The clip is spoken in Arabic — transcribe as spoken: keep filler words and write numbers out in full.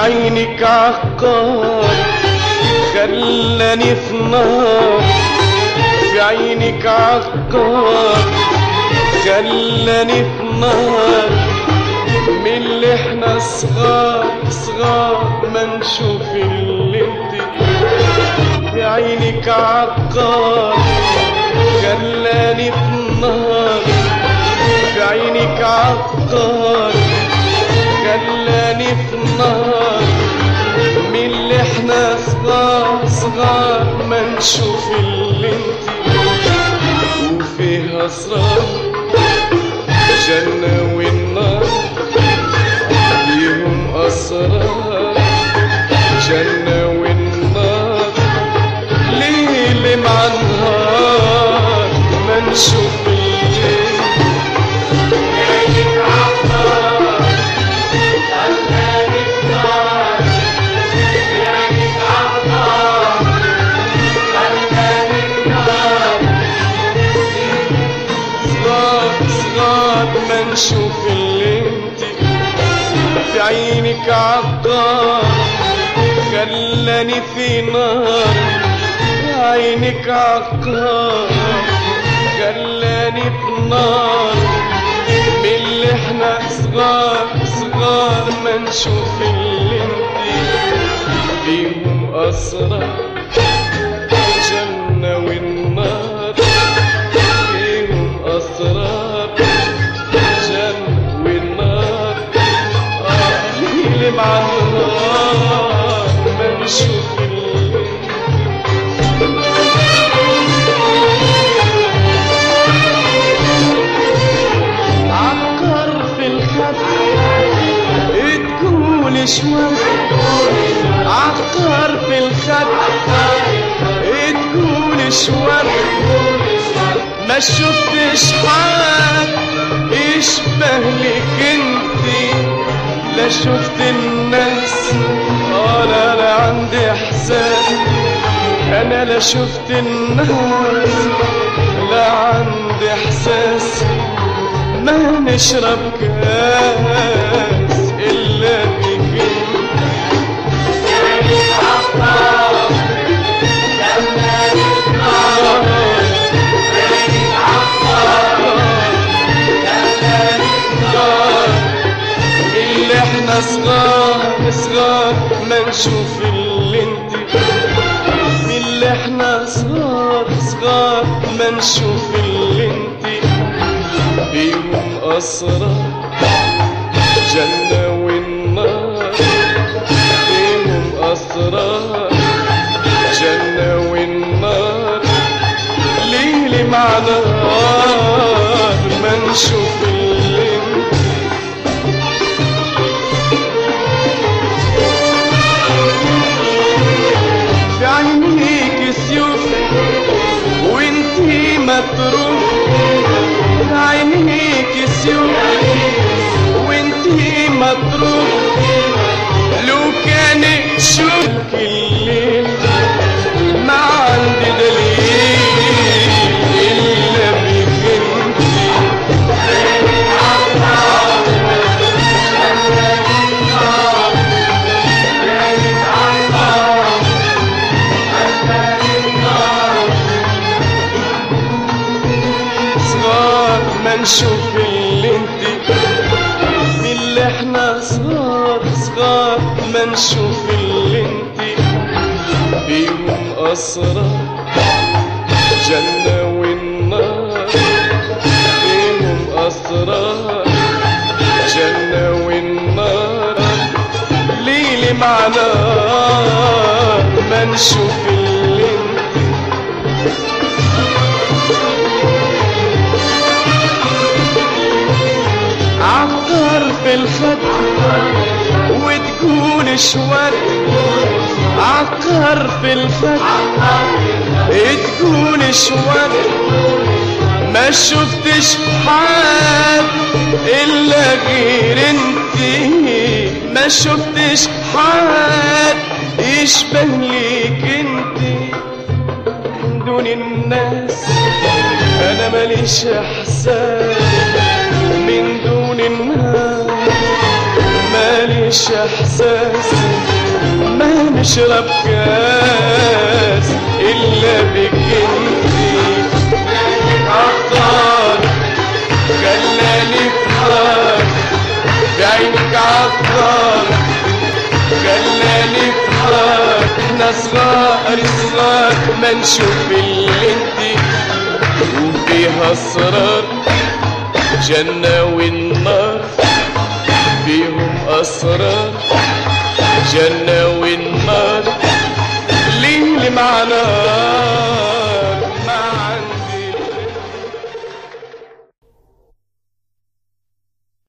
عينك عقار خلاني في نار، في عينك عقار خلاني في نار، من اللي احنا صغار صغار ما نشوف اللي انت. في عينك عقار خلاني في نار، في عينك عقار خلاني في نار، من اللي احنا صغار صغار ما نشوف اللي انت. وفيها اسرار جنة والنار، فيهم اسرار جنة والنار، ليل مع نهار ما نشوف الليل. عينك عقار خلاني في نار، عينك عقار خلاني في نار، صغار صغار ما نشوف اللي انت. في عينك عقار خلاني في نار، عينك عقار خلاني في نار، من اللي احنا صغار صغار ما نشوف اللي انت. فيهم اسرار الجنة والنار، فيهم اسرار الجنة والنار، اه ليل مع النهار ما نشوف اللي. عقار في الخد تقول شوي، عقار في الخد تقول شوي، ما شفتش حد يشبه لك انتي، لا شفت الناس اه لا لا عندي احساس، انا لا شفت الناس لا عندي احساس، ما نشرب كاس الا بك. عينك عقار خلاني في نار، عينك عقار خلاني في نار، اللي احنا صغار صغار ما نشوف اللي انت. من اللي احنا صغار صغار ما نشوف اللي انت. فيهم اسرار جنة والنار، فيهم اسرار جنة والنار، ليل مع نهار ما نشوف اللي انت. في عينيك سيوف وانتي مطروح، في عينيك سيوف وانتي مطروح، لو كان شوفك الليل ما عندي دليل الا بك انتي. عينك عقار خلاني في نار، عينك عقار خلاني في نار، صغار ما نشوف اللي انتي. من اللي احنا صغار صغار ما نشوف اللي انتي. فيهم اسرار جنة والنار، فيهم اسرار جنة والنار، ليل مع نهار ما نشوف اللي انتي. عقار في الخد وتقول شوال، عقار في الخد تقول شوال، ما شفتش حد الا غير انتي، ما شفتش حد يشبه ليك انتي. دون الناس انا ماليش احساس، من دون الناس ماليش احساس، ما نشرب كاس إلا بك انتي عطار خلاني بحار بعينك عطار خلاني بحار احنا صغار صغار ما نشوف اللي انتي وفيها اسرار جنة والنار فيهم اسرار جنة والنار